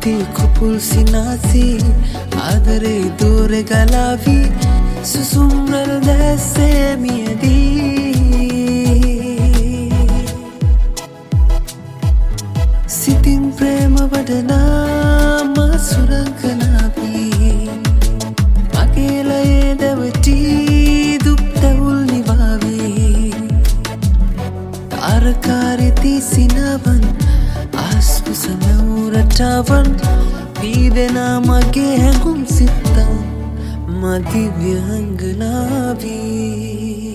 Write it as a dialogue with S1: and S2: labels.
S1: හිතේ කුපුල් සිනාසී ආදරේ දූරෙ ගලාවි සුසුම් රළ දැස්සේ මියදී සිතින් ප්‍රේම වඩනා මා සුරංගනාවී මගේ ලයේ දැවටී දුක් තැවුල් නිවාවී තාරකාරිති සිනවන් ආස්කුස මැවුරටාවන් පීදෙනා මගේ හැඟුම් සිත්තම් මදිව්‍යංගනාවී